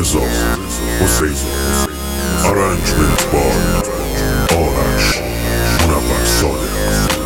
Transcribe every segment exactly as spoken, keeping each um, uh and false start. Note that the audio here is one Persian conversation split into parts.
رضا حسین Arrangement by آرش منور صادق.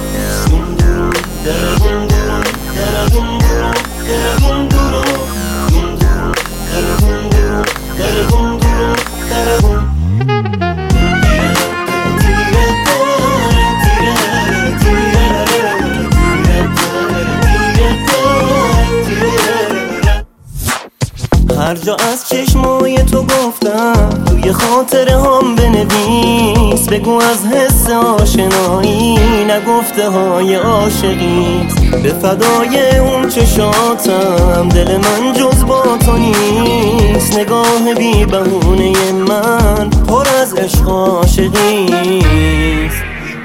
هر جا از چشمای تو گفتم توی خاطره هم بنویس، بگو از حس آشنایی نگفته های عاشقیست. به فدای اون چشاتم دل من جز با تو نیست، نگاه بی بهونه من پر از عشق عاشقیست،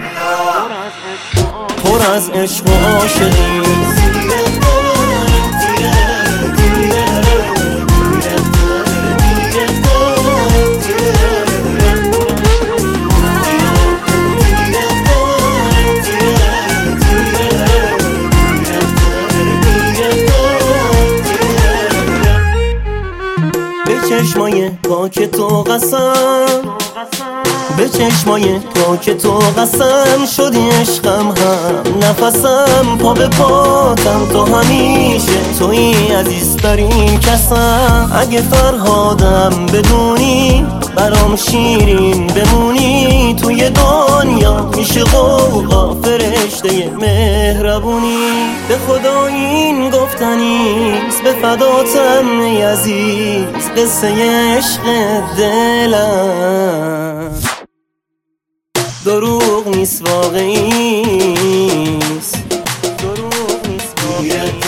پر از عشق عاشقیست. به چشمای پاک تو قسم، به چشمای پاک تو قسم شدی عشقم هم نفسم، پا به پاتم تو همیشه توی عزیزترین کسم. اگه فرهادم بدونی برام شیرین بمونی، توی دنیا میشه قوقا فرشته مهربونی. به خدا این گفتنیست به فداتم ای عزیز، قصه عشق دلم دروغ نیست واقعیست، دروغ نیست واقعیست.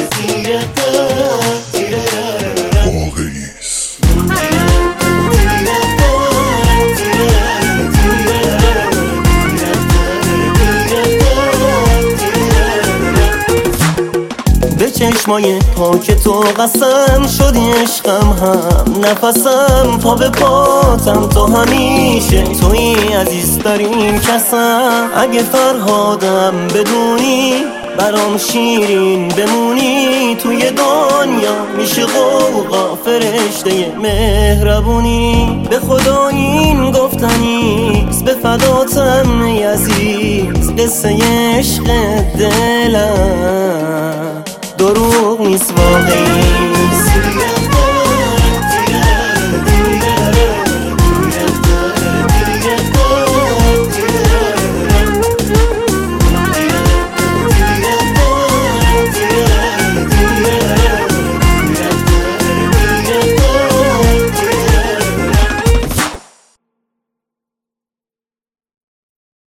به چشمای پاک تو قسم شدی عشقم هم نفسم، پا به پاتم تو همیشه توی عزیزترین کسم. اگه فرهادم بدونی برام شیرین بمونی، توی دنیا میشه قوقا فرشته مهربونی. به خدا این گفتنیست به فداتم ای عزیز، قصه عشق دلم دروغ نیست واقعیست.